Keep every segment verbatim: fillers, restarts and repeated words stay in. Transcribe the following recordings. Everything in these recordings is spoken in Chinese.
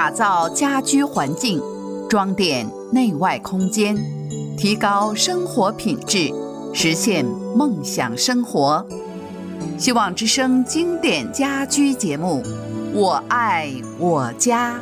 打造家居环境，装点内外空间，提高生活品质，实现梦想生活。希望之声经典家居节目，我爱我家。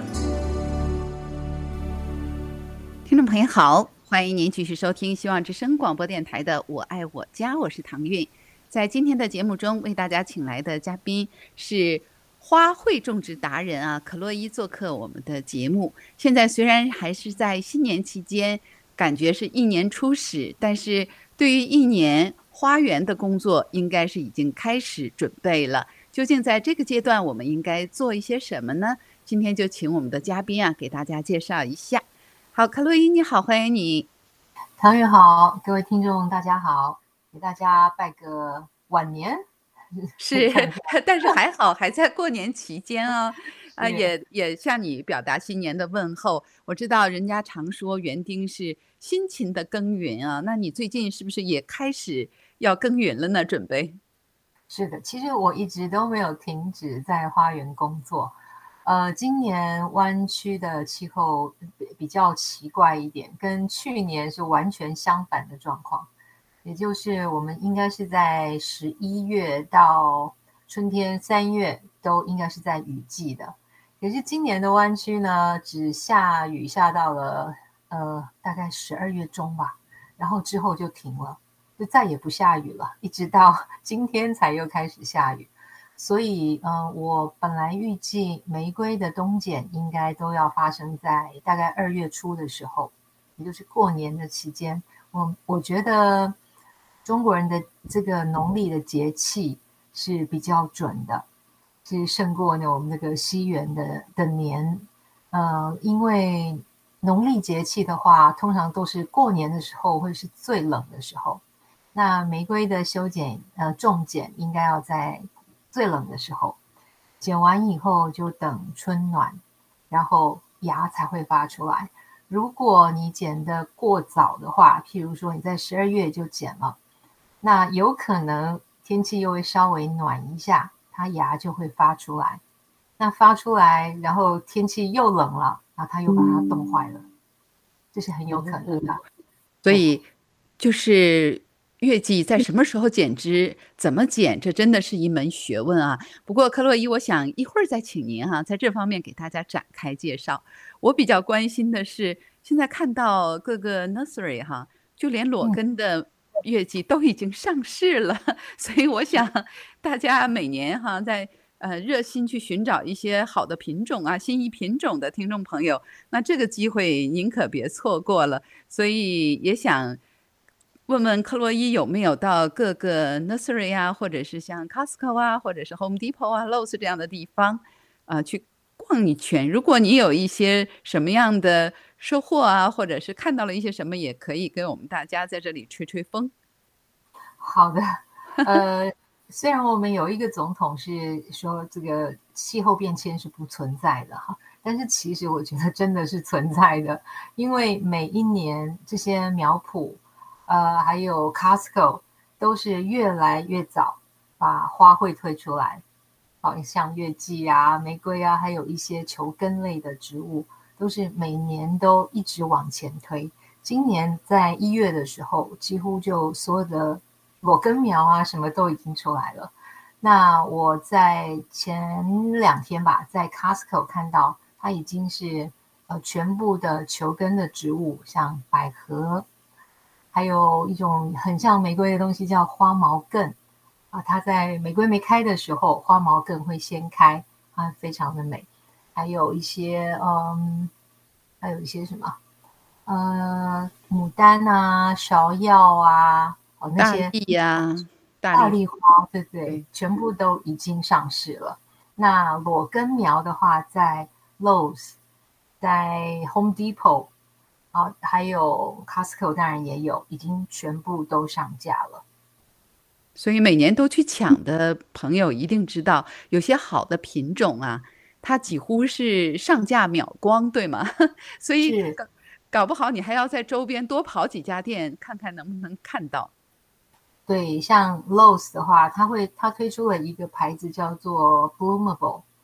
听众朋友好，欢迎您继续收听希望之声广播电台的《我爱我家》，我是唐韵。在今天的节目中，为大家请来的嘉宾是花卉种植达人啊，可洛伊做客我们的节目。现在虽然还是在新年期间，感觉是一年初始，但是对于一年花园的工作，应该是已经开始准备了。究竟在这个阶段，我们应该做一些什么呢？今天就请我们的嘉宾啊，给大家介绍一下。好，可洛伊你好，欢迎你。 唐韵好，各位听众大家好，给大家拜个晚年。 是，但是还好还在过年期间啊，啊也也向你表达新年的问候。我知道人家常说园丁是辛勤的耕耘啊，那你最近是不是也开始要耕耘了呢？准备？ 是的，其实我一直都没有停止在花园工作。呃，今年湾区的气候比较奇怪一点，跟去年是完全相反的状况。也就是我们应该是在十一月到春天三月都应该是在雨季的，可是今年的湾区呢，只下雨下到了呃大概十二月中吧，然后之后就停了，就再也不下雨了，一直到今天才又开始下雨。所以呃，我本来预计玫瑰的冬剪应该都要发生在大概二月初的时候，也就是过年的期间。我我觉得中国人的这个农历的节气是比较准的，是胜过呢我们那个西元的的年。呃，因为农历节气的话，通常都是过年的时候会是最冷的时候。那玫瑰的修剪呃种剪应该要在最冷的时候，剪完以后就等春暖，然后芽才会发出来。如果你剪得过早的话，譬如说你在十二月就剪了，那有可能天气又会稍微暖一下，它芽就会发出来。那发出来，然后天气又冷了，然后它又把它冻坏了，这是很有可能的。 所以就是月季在什么时候剪枝，怎么剪，这真的是一门学问啊。不过克洛伊，我想一会儿再请您哈、啊，在这方面给大家展开介绍。我比较关心的是，现在看到各个 nursery 哈，就连裸根的月季都已经上市了，嗯、所以我想大家每年哈在呃热心去寻找一些好的品种啊、心仪品种的听众朋友，那这个机会您可别错过了。所以也想问问克洛伊有没有到各个 nursery 啊，或者是像 Costco 啊，或者是 Home Depot 啊、Lowe's 这样的地方，呃，去逛一圈。如果你有一些什么样的收获啊，或者是看到了一些什么，也可以跟我们大家在这里吹吹风。 好的，呃，虽然我们有一个总统是说这个气候变迁是不存在的哈，但是其实我觉得真的是存在的，因为每一年这些苗圃，呃，还有 Costco 都是越来越早把花卉推出来，好像月季啊、玫瑰啊，还有一些球根类的植物，都是每年都一直往前推。今年在一月的时候，几乎就所有的裸根苗啊什么都已经出来了。那我在前两天吧，在 Costco 看到它已经是呃全部的球根的植物，像百合，还有一种很像玫瑰的东西叫花毛茛啊，它在玫瑰没开的时候，花毛茛会先开，它非常的美。还有一些嗯，还有一些什么呃牡丹啊、芍药啊，哦那些大丽呀、 大大丽丽花，对对， 对全部都已经上市了。那裸根苗的话，在 Lowe's、在 Home Depot 啊，还有 Costco 当然也有，已经全部都上架了。 所以每年都去抢的朋友一定知道，有些好的品种啊，它几乎是上架秒光，对吗？所以是， 搞搞不好你还要在周边多跑几家店，看看能不能看到。 对，像 Lowe's 的话，它会它推出了一个牌子叫做 Bloomable，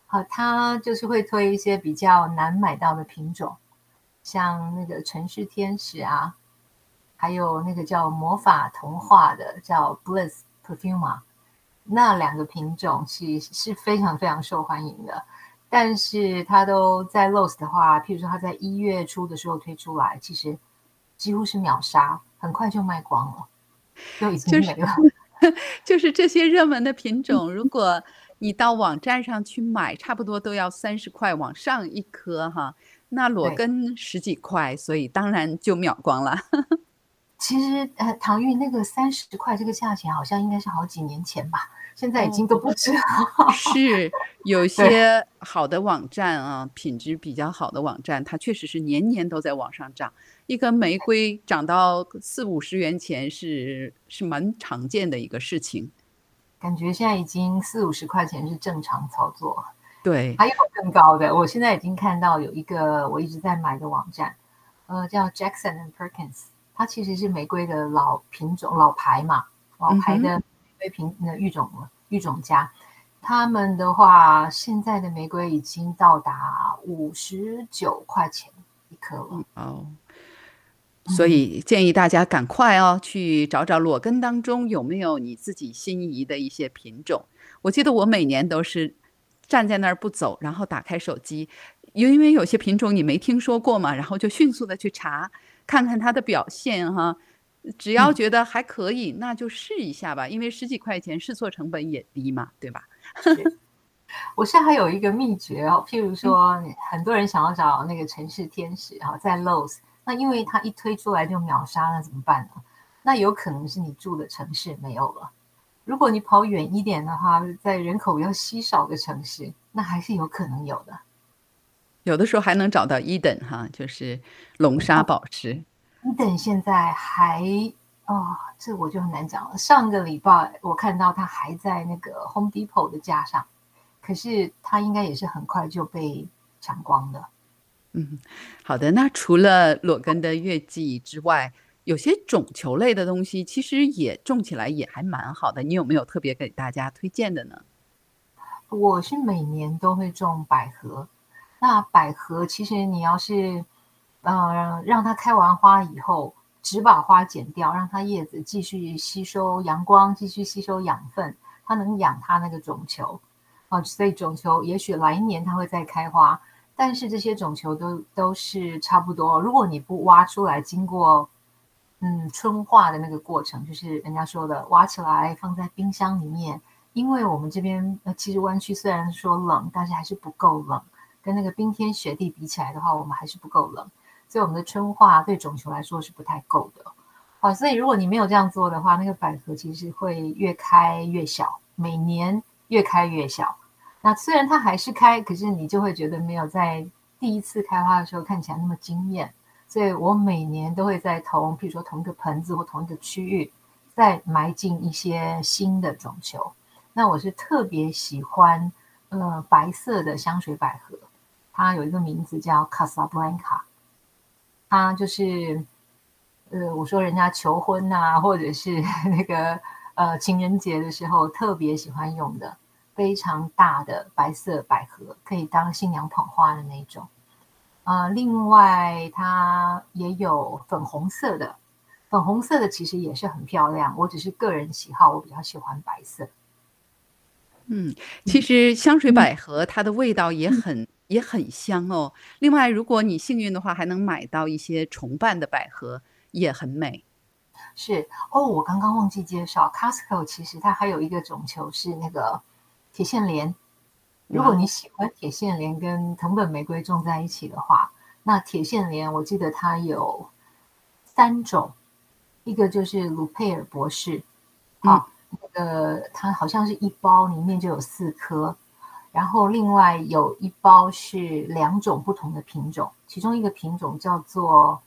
好，它就是会推一些比较难买到的品种，像那个城市天使啊，还有那个叫魔法童话的叫 Bliss Perfuma，那两个品种是是非常非常受欢迎的。但是它都在 Lowe's 的话，譬如说它在一月初的时候推出来，其实几乎是秒杀，很快就卖光了，就已经就是没了。 就是这些热门的品种，如果你到网站上去买，差不多都要三十块往上一颗哈，那裸对， 根十几块，所以当然就秒光了。 其实呃，唐玉那个三十块这个价钱，好像应该是好几年前吧，现在已哦。 经都不知道。 是，有对， 些好的网站啊，品质比较好的网站，它确实是年年都在往上涨。一根玫瑰涨到四五十元钱是是蛮常见的一个事情。 感觉现在已经四五十块钱是正常操作。 对， 还有更高的，我现在已经看到有一个我一直在买的网站，呃，叫 Jackson and Perkins，它其实是玫瑰的老品种、老牌嘛，老嗯哼， 牌的玫瑰品的育种育种家。他们的话，现在的玫瑰已经到达五十九块钱一颗了。 嗯，哦。所嗯， 以建议大家赶快哦，去找找裸根当中有没有你自己心仪的一些品种。我记得我每年都是站在那儿不走，然后打开手机，因为有些品种你没听说过嘛，然后就迅速的去查，看看它的表现哈。只要嗯， 觉得还可以，那就试一下吧，因为十几块钱试错成本也低嘛，对吧？ 是。我现在还有一个秘诀哦，譬如嗯。 说，很多人想要找那个城市天使啊，在 Lowe's，那因为它一推出来就秒杀，那怎么办呢？那有可能是你住的城市没有了。如果你跑远一点的话，在人口比较稀少的城市，那还是有可能有的。 有的时候还能找到伊等哈，就是龙沙哦， 宝石。 你等现在还哦，这我就很难讲了。上个礼拜我看到它还在那个 Home Depot 的架上，可是它应该也是很快就被抢光的。 嗯，好的。那除了裸根的月季之外，有些种球类的东西其实也种起来也还蛮好的，你有没有特别给大家推荐的呢？ 我是每年都会种百合，那百合其实你要是，呃，让它开完花以后，只把花剪掉，让它叶子继续吸收阳光，继续吸收养分，它能养它那个种球，啊，所以种球也许来年它会再开花，但是这些种球都都是差不多。如果你不挖出来，经过嗯春化的那个过程，就是人家说的挖起来放在冰箱里面。因为我们这边呃，其实湾区虽然说冷，但是还是不够冷，跟那个冰天雪地比起来的话，我们还是不够冷，所以我们的春化对种球来说是不太够的。好，所以如果你没有这样做的话，那个百合其实会越开越小，每年越开越小。那虽然它还是开，可是你就会觉得没有在第一次开花的时候看起来那么惊艳。所以我每年都会在同，比如说同一个盆子或同一个区域，再埋进一些新的种球。那我是特别喜欢呃白色的香水百合，它有一个名字叫 Casablanca，它就是呃我说人家求婚啊，或者是那个呃情人节的时候特别喜欢用的，非常大的白色百合，可以当新娘捧花的那种。呃，另外它也有粉红色的，粉红色的其实也是很漂亮，我只是个人喜好，我比较喜欢白色。 嗯，其嗯实香水嗯。 百合它的味道也很也很香哦。另外，如果你幸运的话，还能买到一些重瓣的百合，也很美。 是哦，我刚刚忘记介绍，Costco 其实它还有一个种球是那个铁线莲。如果你哇哦， 喜欢铁线莲跟藤本玫瑰种在一起的话，那铁线莲我记得它有三种，一个就是卢佩尔博士， 嗯， 好，那个它好像是一包里面就有四颗，然后另外有一包是两种不同的品种，其中一个品种叫做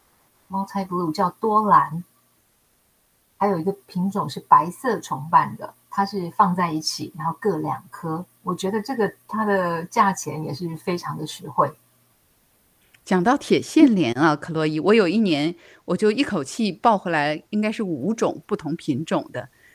Multi Blue，叫多兰，还有一个品种是白色重瓣的，它是放在一起，然后各两颗。我觉得这个它的价钱也是非常的实惠。 讲到铁线莲啊，克洛伊，我有一年我就一口气抱回来，应该是五种不同品种的。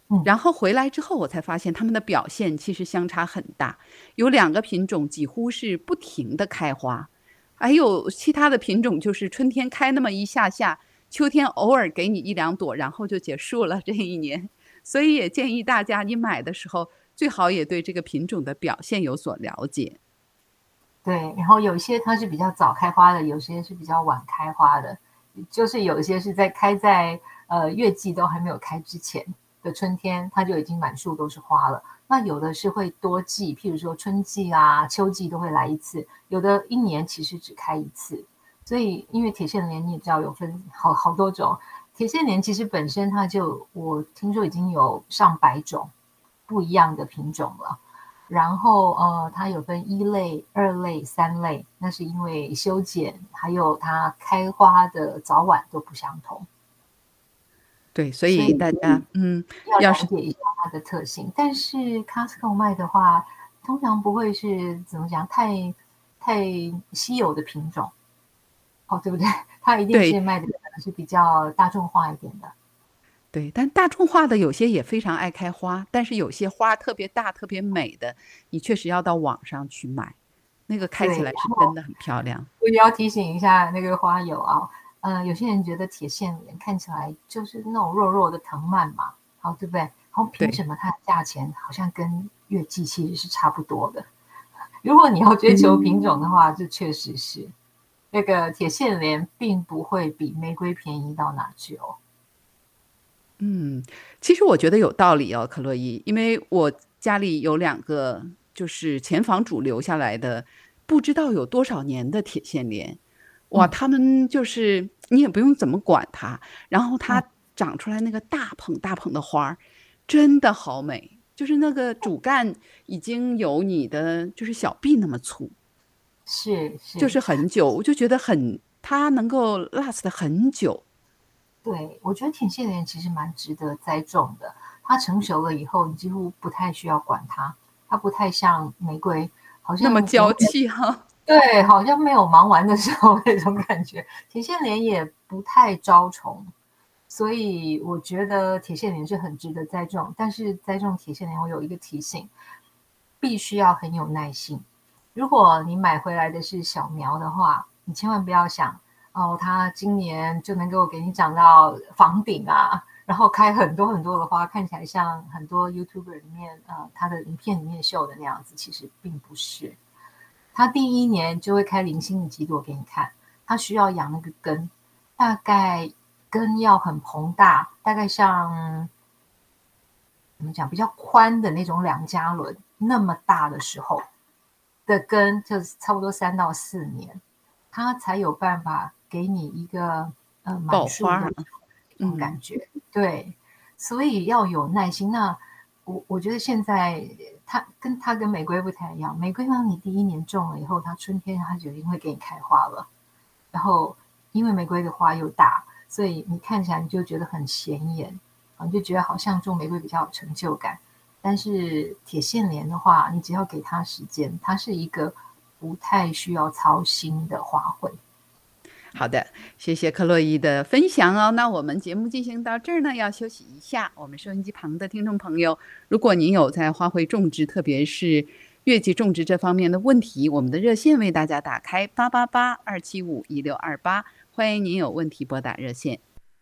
嗯， 然后回来之后，我才发现它们的表现其实相差很大。有两个品种几乎是不停的开花，还有其他的品种就是春天开那么一下下，秋天偶尔给你一两朵，然后就结束了这一年。所以也建议大家，你买的时候最好也对这个品种的表现有所了解。 对。然后有一些它是比较早开花的，有些是比较晚开花的，就是有一些是在开在呃月季都还没有开之前的春天，它就已经满树都是花了。那有的是会多季，譬如说春季啊、秋季都会来一次，有的一年其实只开一次。所以因为铁线莲你也知道有分好好多种，铁线莲其实本身它就我听说已经有上百种不一样的品种了。然后呃，它有分一类、二类、三类，那是因为修剪还有它开花的早晚都不相同， 对，所以所以大家嗯， 要要是了解一下它的特性。但是 Costco 卖的话，通常不会是怎么讲太太稀有的品种，哦，对不对？它一定对是卖的可能是比较大众化一点的。 对，但大众化的有些也非常爱开花，但是有些花特别大、特别美的，你确实要到网上去买，那个开起对， 来是真的很漂亮。 我也要提醒一下那个花友啊，呃，有些人觉得铁线莲看起来就是那种弱弱的藤蔓嘛，好，对不对？然后凭对， 什么它的价钱好像跟月季其实是差不多的？如果你要追求品种的话，这确实是那个铁线莲并不会比玫瑰便宜到哪去哦。 嗯，其实我觉得有道理哦，克洛伊，因为我家里有两个就是前房主留下来的，不知道有多少年的铁线莲，哇， 嗯它们就是你也不用怎么管它，然后嗯， 它长出来那个大捧大捧的花儿，真的好美，就是那个主干已经有你的就是小臂那么粗， 是是， 就是很久，我就觉得很，它能够 last 很久。 对，我觉得铁线莲其实蛮值得栽种的。它成熟了以后，你几乎不太需要管它，它不太像玫瑰，好那么像永远娇气哈。 对，好像没有忙完的时候那种感觉。铁线莲也不太招虫，所以我觉得铁线莲是很值得栽种。但是栽种铁线莲，我有一个提醒，必须要很有耐心。如果你买回来的是小苗的话，你千万不要想哦，它今年就能够给你长到房顶啊，然后开很多很多的花，看起来像很多 YouTuber 里面呃他的影片里面秀的那样子，其实并不是。它第一年就会开零星的几朵给你看，它需要养那个根，大概根要很膨大，大概像怎么讲比较宽的那种两加仑那么大的时候的根，就是差不多三到四年，它才有办法给你一个呃满树都是爆花儿啊， 那种嗯， 感觉。对，所以要有耐心。那我我觉得现在它跟它跟玫瑰不太一样，玫瑰呢，你第一年种了以后，它春天它就一定会给你开花了。然后因为玫瑰的花又大，所以你看起来你就觉得很显眼，啊，你就觉得好像种玫瑰比较有成就感。但是铁线莲的话，你只要给它时间，它是一个不太需要操心的花卉。 好的，谢谢克洛伊的分享哦。那我们节目进行到这儿呢，要休息一下。我们收音机旁的听众朋友，如果您有在花卉种植，特别是月季种植这方面的问题，我们的热线为大家打开八八八二七五一六二八，欢迎您有问题拨打热线。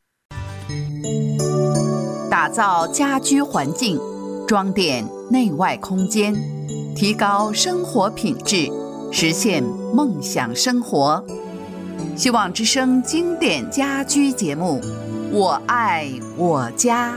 打造家居环境，装点内外空间，提高生活品质，实现梦想生活。希望之声经典家居节目《我爱我家》，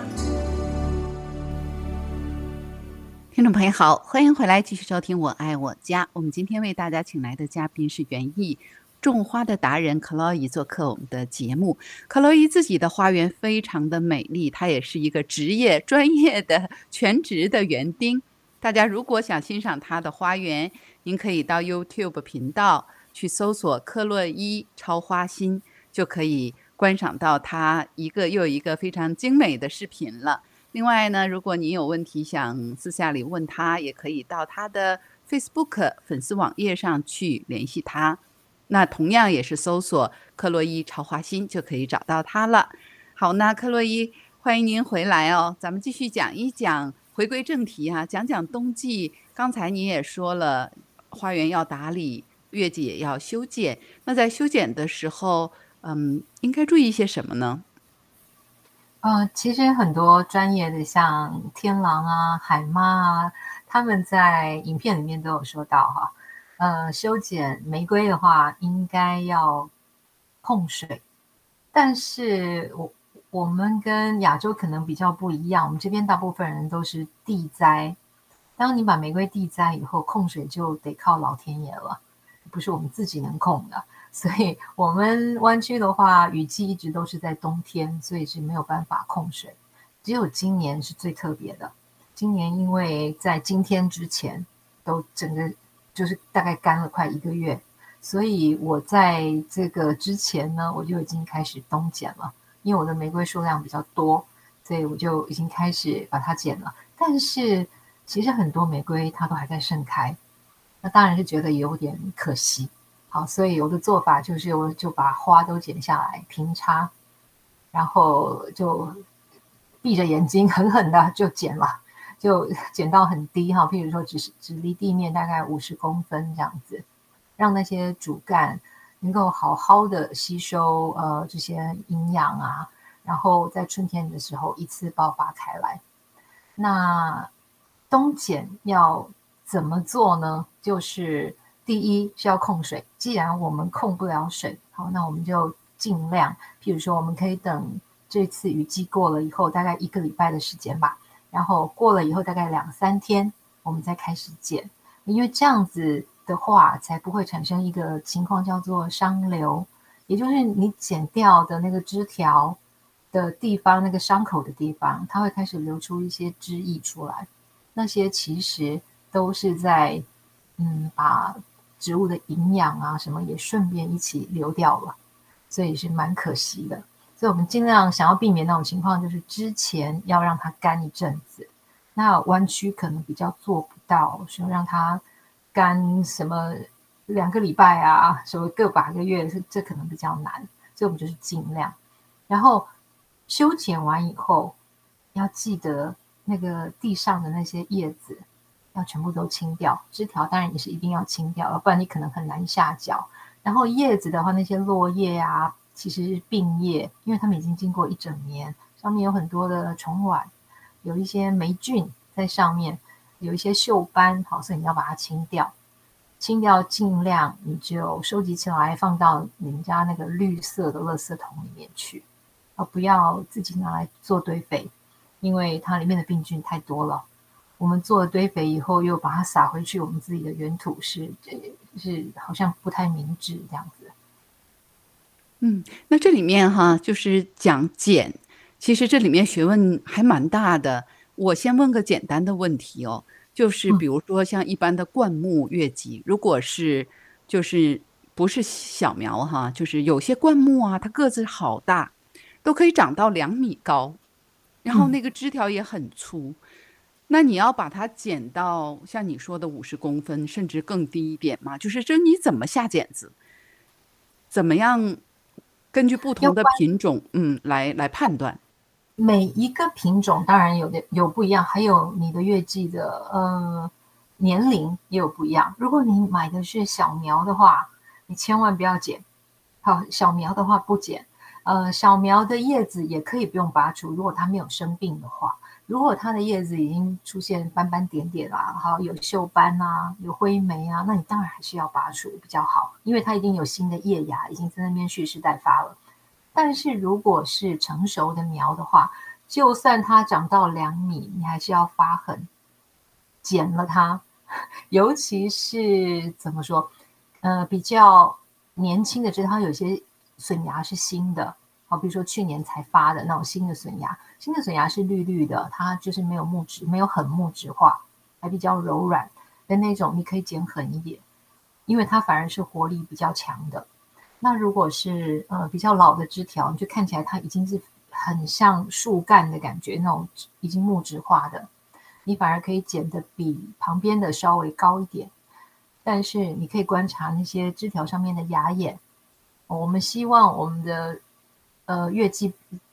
听众朋友好，欢迎回来继续收听《我爱我家》。我们今天为大家请来的嘉宾是园艺种花的达人克洛伊做客我们的节目。克洛伊自己的花园非常的美丽，她也是一个职业专业的全职的园丁。大家如果想欣赏她的花园，您可以到 YouTube 频道去搜索克洛伊超花心，就可以观赏到她一个又一个非常精美的视频了。另外呢，如果您有问题想私下里问她，也可以到她的 Facebook 粉丝网页上去联系她。那同样也是搜索克洛伊超花心就可以找到她了。好，那克洛伊欢迎您回来哦，咱们继续讲一讲，回归正题哈、讲讲冬季。刚才你也说了，花园要打理，月季也要修剪。那在修剪的时候，嗯，应该注意些什么呢？ 呃，其实很多专业的像天狼啊、海妈啊，他们在影片里面都有说到哈，呃，修剪玫瑰的话，应该要控水。但是我我们跟亚洲可能比较不一样，我们这边大部分人都是地栽。当你把玫瑰地栽以后，控水就得靠老天爷了，不是我们自己能控的。所以我们湾区的话，雨季一直都是在冬天，所以是没有办法控水。只有今年是最特别的，今年因为在今天之前都整个就是大概干了快一个月，所以我在这个之前呢，我就已经开始冬剪了，因为我的玫瑰数量比较多，所以我就已经开始把它剪了。但是其实很多玫瑰它都还在盛开，那当然是觉得有点可惜。好，所以我的做法就是，我就把花都剪下来平插，然后就闭着眼睛狠狠的就剪了，就剪到很低哈，譬如说只是只离地面大概五十公分这样子，让那些主干能够好好的吸收呃这些营养啊，然后在春天的时候一次爆发开来。那冬剪要怎么做呢？就是第一是要控水，既然我们控不了水，好，那我们就尽量，譬如说我们可以等这次雨季过了以后，大概一个礼拜的时间吧，然后过了以后大概两三天，我们再开始剪，因为这样子的话才不会产生一个情况叫做伤流，也就是你剪掉的那个枝条的地方，那个伤口的地方，它会开始流出一些汁液出来，那些其实都是在嗯把植物的营养啊什么也顺便一起流掉了，所以是蛮可惜的。所以我们尽量想要避免那种情况，就是之前要让它干一阵子。那湾区可能比较做不到，说让它干什么两个礼拜啊，什么个把个月，这可能比较难。所以我们就是尽量。然后修剪完以后，要记得那个地上的那些叶子要全部都清掉，枝条当然也是一定要清掉，不然你可能很难下脚。然后叶子的话，那些落叶啊，其实是病叶，因为它们已经经过一整年，上面有很多的虫卵，有一些霉菌在上面，有一些锈斑，好，所以你要把它清掉。清掉尽量你就收集起来，放到你们家那个绿色的垃圾桶里面去，而不要自己拿来做堆肥，因为它里面的病菌太多了。我们做了堆肥以后，又把它撒回去我们自己的原土是，是好像不太明智这样子。 嗯，那这里面哈，就是讲剪，其实这里面学问还蛮大的。我先问个简单的问题哦，就是嗯比如说像一般的灌木月季，如果是就是不是小苗哈，就是有些灌木啊，它个子好大，都可以长到两米高，然后嗯。 那个枝条也很粗。那你要把它剪到像你说的五十公分，甚至更低一点吗？就是这你怎么下剪子？怎么样根据不同的要关品种，嗯，来来判断？ 每一个品种当然有的有不一样，还有你的月季的呃年龄也有不一样。如果你买的是小苗的话，你千万不要剪。好，小苗的话不剪。呃，小苗的叶子也可以不用拔除，如果它没有生病的话。如果它的叶子已经出现斑斑点点啊，好有锈斑啊，有灰霉啊，那你当然还是要拔除比较好，因为它已经有新的叶芽，已经在那边蓄势待发了。但是如果是成熟的苗的话，就算它长到两米，你还是要发狠剪了它。尤其是怎么说，呃，比较年轻的枝，它有些笋芽是新的，好，比如说去年才发的那种新的笋芽，新的笋芽是绿绿的，它就是没有木质，没有很木质化，还比较柔软的那种，你可以剪狠一点，因为它反而是活力比较强的。那如果是呃比较老的枝条，你就看起来它已经是很像树干的感觉，那种已经木质化的，你反而可以剪得比旁边的稍微高一点。但是你可以观察那些枝条上面的芽眼，我们希望我们的呃月季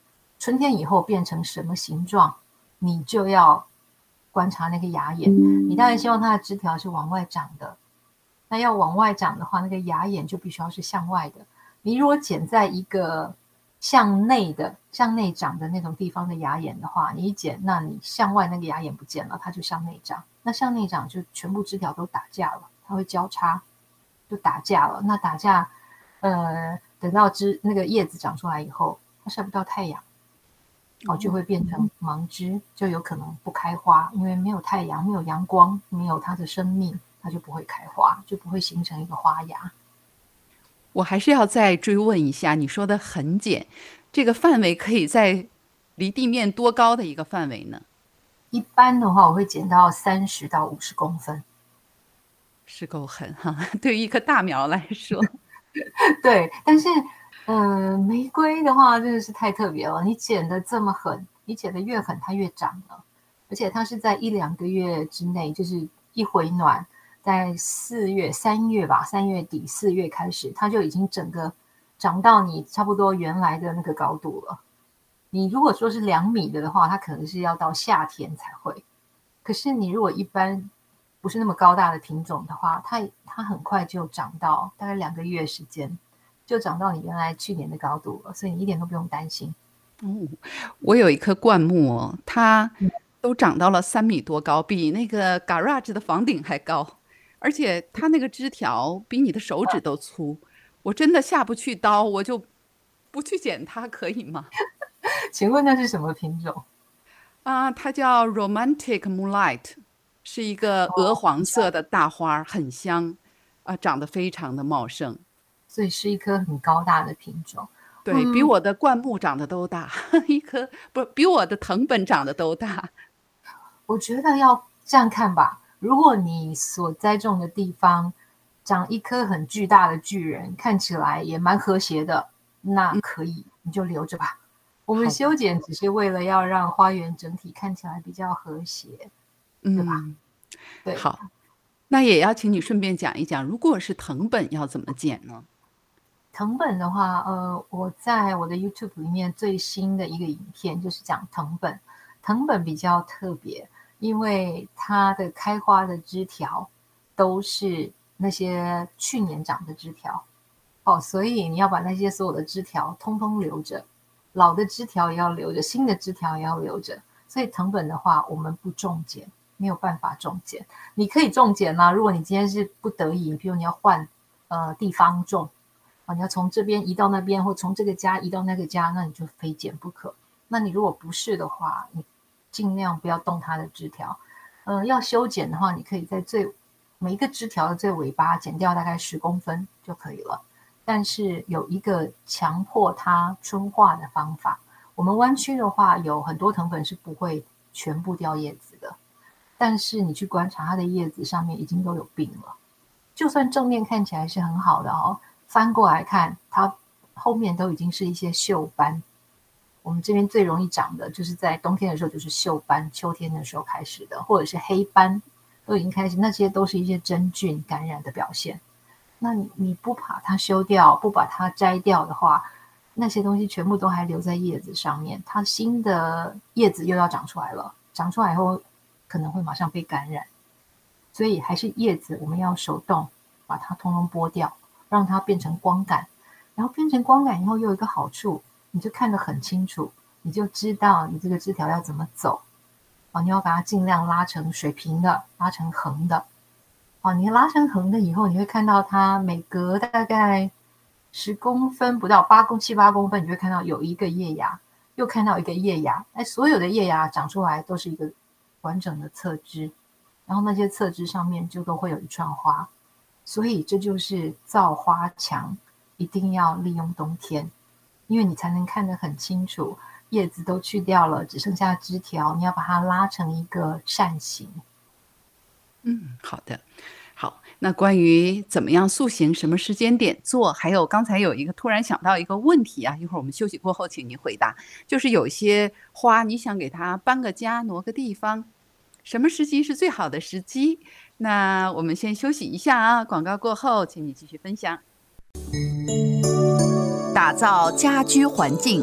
春天以后变成什么形状，你就要观察那个芽眼。你当然希望它的枝条是往外长的，那要往外长的话，那个芽眼就必须要是向外的。你如果剪在一个向内的向内长的那种地方的芽眼的话，你一剪，那你向外那个芽眼不见了，它就向内长。那向内长就全部枝条都打架了，它会交叉，就打架了。那打架，呃，等到枝那个叶子长出来以后，它晒不到太阳，哦，就会变成盲枝，就有可能不开花，因为没有太阳，没有阳光，没有它的生命，它就不会开花，就不会形成一个花芽。 我还是要再追问一下，你说的横剪，这个范围可以在离地面多高的一个范围呢？ 一般的话，我会剪到三十到五十公分， 是够狠哈！对于一棵大苗来说， 对。但是，嗯、呃，玫瑰的话真的是太特别了。你剪的这么狠，你剪的越狠，它越长了，而且它是在一两个月之内，就是一回暖。在四月、三月吧，三月底、四月开始，它就已经整个长到你差不多原来的那个高度了。你如果说是两米的的话，它可能是要到夏天才会。可是你如果一般不是那么高大的品种的话，它它很快就长到大概两个月时间，就长到你原来去年的高度了，所以你一点都不用担心。 哦，我有一棵灌木哦，它都长到了三米多高，比那个 garage 的房顶还高。而且它那个枝条比你的手指都粗，我真的下不去刀，我就不去剪它，可以吗？ 请问那是什么品种？ 啊，它叫 Romantic Moonlight，是一个鹅黄色的大花，很香，啊，长得非常的茂盛， 所以是一棵很高大的品种。 对，比嗯， 我的灌木长得都大，一棵不比我的藤本长得都大。 我觉得要这样看吧。如果你所栽种的地方长一棵很巨大的巨人，看起来也蛮和谐的，那可以，你就留着吧。我们好的， 修剪只是为了要让花园整体看起来比较和谐，对吧？ 嗯， 对。 好，那也要请你顺便讲一讲，如果是藤本要怎么剪呢？ 藤本的话，呃，我在我的 YouTube 里面最新的一个影片就是讲藤本。藤本比较特别，因为它的开花的枝条都是那些去年长的枝条，哦，所以你要把那些所有的枝条通通留着，老的枝条也要留着，新的枝条也要留着。所以藤本的话，我们不种剪，没有办法种剪。你可以种剪啦、啊，如果你今天是不得已，比如你要换呃地方种。啊，你要从这边移到那边，或从这个家移到那个家，那你就非剪不可。那你如果不是的话，你尽量不要动它的枝条。呃，要修剪的话，你可以在最每一个枝条的最尾巴剪掉大概十公分就可以了。但是有一个强迫它春化的方法。我们湾区的话，有很多藤本是不会全部掉叶子的，但是你去观察它的叶子上面已经都有病了。就算正面看起来是很好的哦，翻过来看，它后面都已经是一些锈斑。我们这边最容易长的就是在冬天的时候就是锈斑，秋天的时候开始的，或者是黑斑，都已经开始，那些都是一些真菌感染的表现。那你你不把它修掉，不把它摘掉的话，那些东西全部都还留在叶子上面，它新的叶子又要长出来了，长出来以后可能会马上被感染。所以还是叶子我们要手动把它通通剥掉，让它变成光感。然后变成光感以后又有一个好处，你就看得很清楚，你就知道你这个枝条要怎么走。哦，你要把它尽量拉成水平的，拉成横的。哦，你拉成横的以后，你会看到它每隔大概十公分不到八公七八公分，你就会看到有一个叶芽，又看到一个叶芽。哎，所有的叶芽长出来都是一个完整的侧枝，然后那些侧枝上面就都会有一串花。所以这就是造花墙一定要利用冬天，因为你才能看得很清楚，叶子都去掉了，只剩下枝条，你要把它拉成一个扇形。 嗯，好的，好。那关于怎么样塑形，什么时间点做，还有刚才有一个突然想到一个问题啊，一会儿我们休息过后请您回答。就是有些花你想给它搬个家，挪个地方，什么时机是最好的时机？那我们先休息一下啊，广告过后请你继续分享。打造家居环境，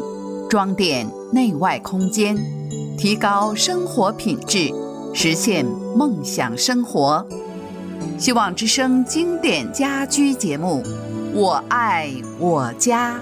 装点内外空间，提高生活品质，实现梦想生活。希望之声经典家居节目，我爱我家。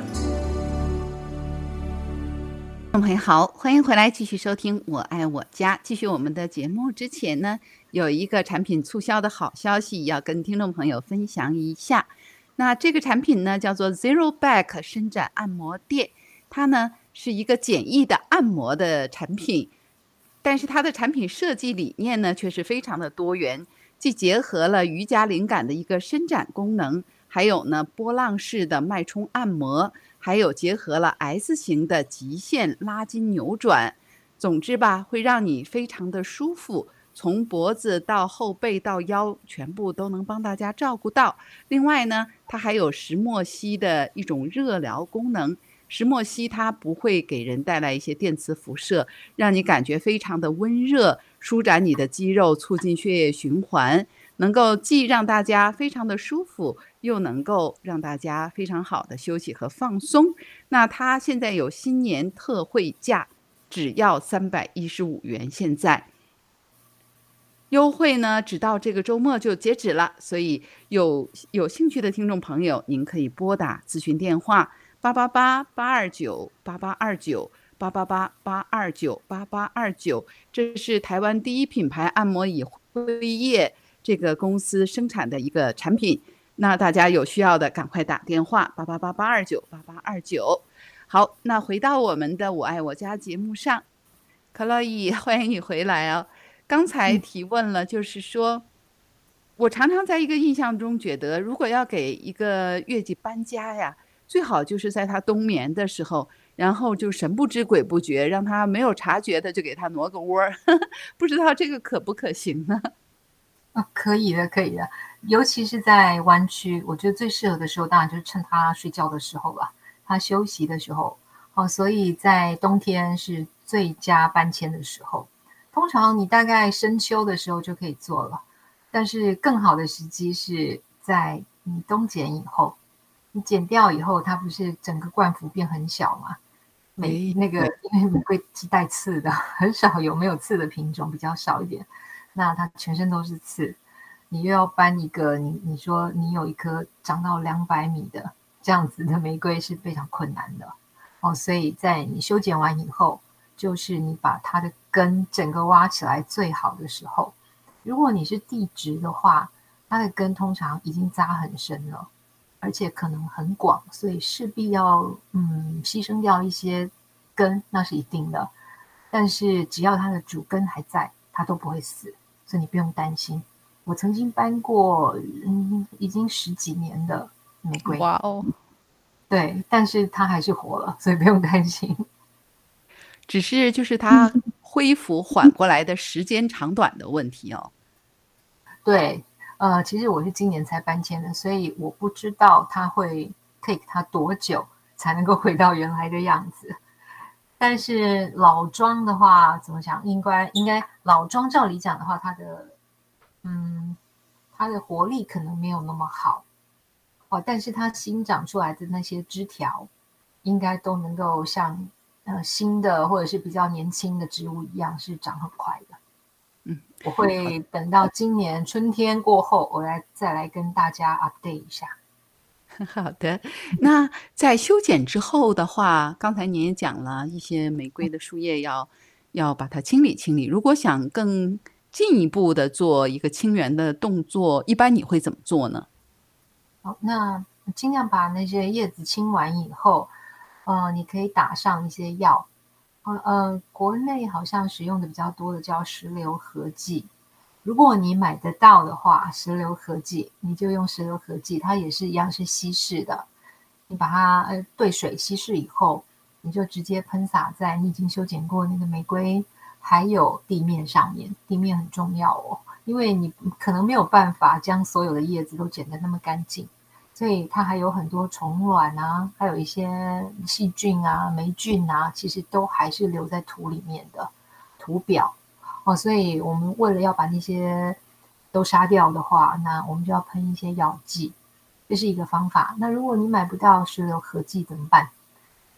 听众朋友好，欢迎回来继续收听我爱我家。继续我们的节目之前呢，有一个产品促销的好消息要跟听众朋友分享一下。那这个产品呢叫做 Zero Back 伸展按摩垫，它呢是一个简易的按摩的产品，但是它的产品设计理念呢却是非常的多元，既结合了瑜伽灵感的一个伸展功能，还有呢波浪式的脉冲按摩，还有结合了 S 型的极限拉筋扭转。总之吧，会让你非常的舒服，从脖子到后背到腰全部都能帮大家照顾到。另外呢，它还有石墨烯的一种热疗功能。石墨烯它不会给人带来一些电磁辐射，让你感觉非常的温热，舒展你的肌肉，促进血液循环，能够既让大家非常的舒服，又能够让大家非常好的休息和放松。那它现在有新年特惠价，只要三百一十五元，现在优惠呢直到这个周末就截止了，所以有有兴趣的听众朋友，您可以拨打咨询电话八八八八二九八八二九八八八八二九八八二九，这是台湾第一品牌按摩椅辉夜这个公司生产的一个产品。那大家有需要的赶快打电话八八八八二九八八二九。好，那回到我们的我爱我家节目上，克洛伊，欢迎你回来哦。刚才提问了，就是说我常常在一个印象中觉得，如果要给一个月季搬家呀，最好就是在他冬眠的时候，然后就神不知鬼不觉，让他没有察觉的就给他挪个窝不知道这个可不可行呢？ 啊，可以的，可以的。尤其是在湾区，我觉得最适合的时候，当然就是趁他睡觉的时候吧，他休息的时候。哦，所以在冬天是最佳搬迁的时候。通常你大概深秋的时候就可以做了，但是更好的时机是在你冬剪以后。你剪掉以后，它不是整个冠幅变很小吗？每那个因为玫瑰是带刺的，很少有没有刺的品种，比较少一点。那它全身都是刺，你又要搬一个，你你说你有一颗长到两百米的这样子的玫瑰是非常困难的哦。所以在你修剪完以后，就是你把它的根整个挖起来最好的时候。如果你是地质的话，它的根通常已经扎很深了，而且可能很广，所以势必要嗯牺牲掉一些根，那是一定的。但是只要它的主根还在，它都不会死，所以你不用担心。我曾经搬过嗯已经十几年的玫瑰， 哇哦， 对，但是它还是活了，所以不用担心。 只是就是它恢复缓过来的时间长短的问题哦。 对，呃，其实我是今年才搬迁的，所以我不知道它会 take 它多久才能够回到原来的样子。但是老庄的话，怎么讲？应该应该老庄照理讲的话，它的嗯，它的活力可能没有那么好哦，但是它新长出来的那些枝条，应该都能够像呃新的或者是比较年轻的植物一样，是长很快的。 嗯， 我会等到今年春天过后，我来再来跟大家 update 一下。 好的，那在修剪之后的话，刚才您也讲了一些玫瑰的树叶要要把它清理清理。如果想更进一步的做一个清源的动作，一般你会怎么做呢？ 好，那尽量把那些叶子清完以后，呃，你可以打上一些药。呃呃，国内好像使用的比较多的叫石榴合剂。如果你买得到的话，石榴合剂你就用石榴合剂，它也是一样是稀释的。你把它呃兑水稀释以后，你就直接喷洒在你已经修剪过那个玫瑰还有地面上面。地面很重要哦，因为你可能没有办法将所有的叶子都剪得那么干净，所以它还有很多虫卵啊，还有一些细菌啊、霉菌啊，其实都还是留在土里面的土表哦。所以我们为了要把那些都杀掉的话，那我们就要喷一些药剂，这是一个方法。那如果你买不到石榴合剂怎么办？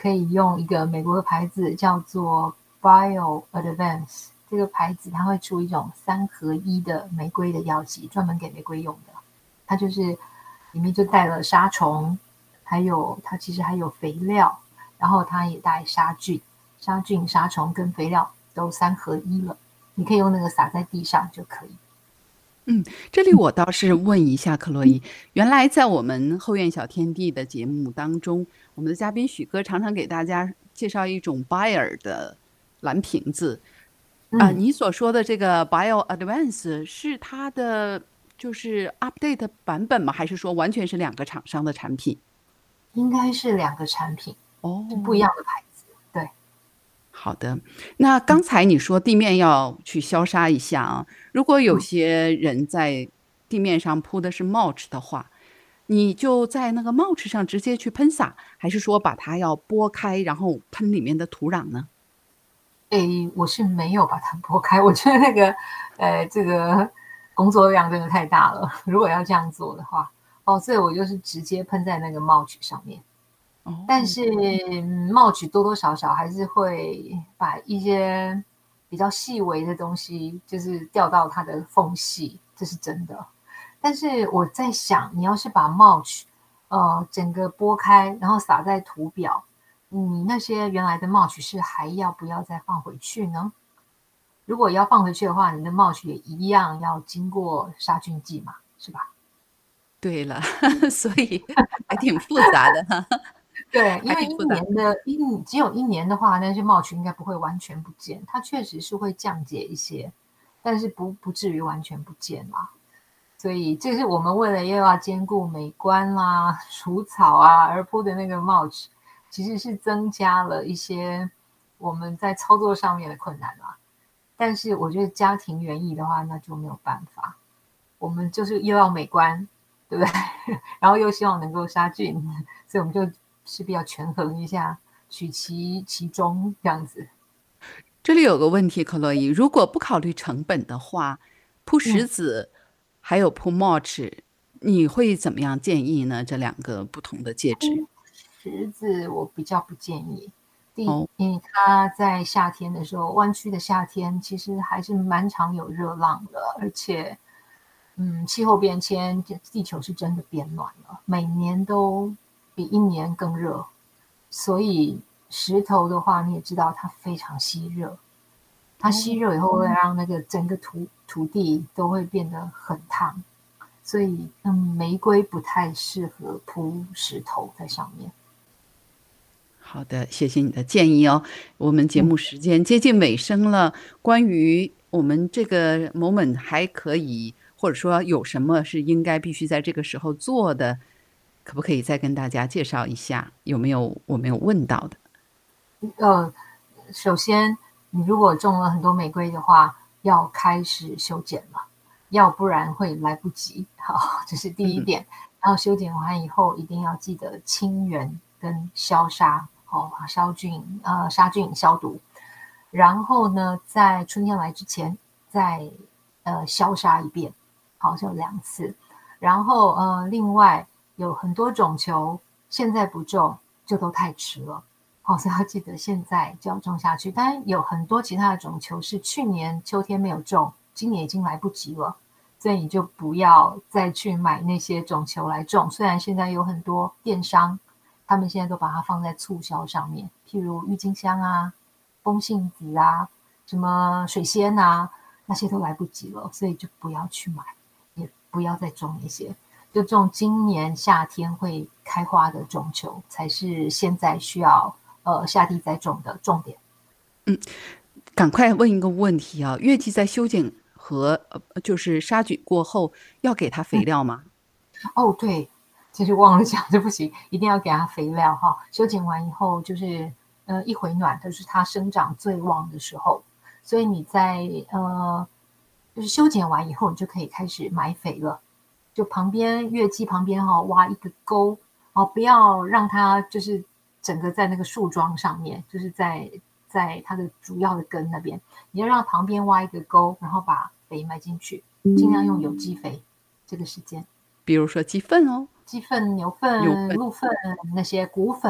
可以用一个美国的牌子叫做 Bio Advance， 这个牌子它会出一种三合一的玫瑰的药剂，专门给玫瑰用的。它就是里面就带了杀虫，还有它其实还有肥料，然后它也带杀菌，杀菌、杀虫跟肥料都三合一了。你可以用那个撒在地上就可以。 嗯，这里我倒是问一下克洛伊，原来在我们后院小天地的节目当中，我们的嘉宾许哥常常给大家介绍一种 Bayer 的蓝瓶子啊、呃嗯， 你所说的这个 Bio Advance 是它的就是 update 版本吗？还是说完全是两个厂商的产品？ 应该是两个产品，是不一哦， 样的牌子。对， 好的，那刚才你说地面要去消杀一下啊，如果有嗯， 些人在地面上铺的是 mulch 的话，你就在那个 mulch 上直接去喷洒，还是说把它要拨开，然后喷里面的土壤呢？ 诶，我是没有把它拨开，我觉得那个，呃，这个工作量真的太大了。如果要这样做的话，哦，所以我就是直接喷在那个 mulch 上面。但哦， 是嗯 mulch 多多少少还是会把一些比较细微的东西，就是掉到它的缝隙，这是真的。但是我在想，你要是把 mulch 呃整个拨开，然后撒在土表，你那些原来的 mulch 是还要不要再放回去呢？如果要放回去的话，你的 mulch 也一样要经过杀菌剂嘛，是吧？ 对了，所以还挺复杂的哈， 对，因还为一挺复杂。 年的一只有一年的话，那些帽群应该不会完全不见，它确实是会降解一些，但是不不至于完全不见啦。所以这是我们为了又要兼顾美观啦、除草啊而铺的那个 mulch，其实是增加了一些我们在操作上面的困难啦。但是我觉得家庭园艺的话，那就没有办法，我们就是又要美观，对不对？然后又希望能够杀菌，所以我们就势必要权衡一下，取其其中这样子。 这里有个问题，克洛伊，如果不考虑成本的话，铺石嗯， 子还有铺 mulch，你会怎么样建议呢？这两个不同的介质？ 石子我比较不建议。第， 哦， 因为它在夏天的时候，湾区的夏天其实还是蛮常有热浪的，而且，嗯，气候变迁，地球是真的变暖了，每年都比一年更热，所以石头的话，你也知道它非常吸热，它吸哦， 热以后会让那个整个土土地都会变得很烫，所以嗯，玫瑰不太适合铺石头在上面。 好的，谢谢你的建议哦。我们节嗯， 目时间接近尾声了，关于我们这个 moment 还可以，或者说有什么是应该必须在这个时候做的，可不可以再跟大家介绍一下？有没有我没有问到的？ 呃，首先你如果种了很多玫瑰的话，要开始修剪了，要不然会来不及。好，这是第一嗯， 点。然后修剪完以后，一定要记得清源跟消杀，哦，消菌，呃，杀菌消毒。然后呢，在春天来之前再呃消杀一遍，好，就两次。然后呃，另外有很多种球，现在不种就都太迟了，好，所以要记得现在就要种下去。当然有很多其他的种球是去年秋天没有种，今年已经来不及了，所以你就不要再去买那些种球来种。虽然现在有很多电商，他们现在都把它放在促销上面，譬如郁金香啊、风信子啊、什么水仙啊，那些都来不及了，所以就不要去买，也不要再种那些，就种今年夏天会开花的种球，才是现在需要呃下地栽种的重点。 赶快问一个问题啊，月季在修剪和呃就是杀菌过后要给它肥嗯， 料吗？ 哦，对，其实忘了讲，对不起，一定要给它肥料哈。修剪完以后，就是呃一回暖，就是它生长最旺的时候，所以你在呃就是修剪完以后，你就可以开始埋肥了。就旁边月季旁边哈、哦、挖一个沟哦，不要让它就是整个在那个树桩上面，就是在在它的主要的根那边，你要让旁边挖一个沟，然后把肥埋进去，尽量用有机肥。这个时间， 比如说鸡粪哦， 鸡粪、牛粪、 牛粪。 鹿粪那些骨粉，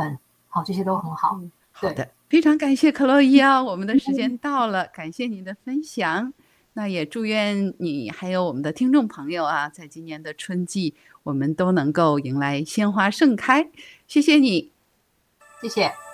好，这些都很好。 嗯，好的，非常感谢克洛伊啊，我们的时间到了，感谢您的分享。那也祝愿你还有我们的听众朋友啊，在今年的春季，我们都能够迎来鲜花盛开。谢谢你， 谢谢。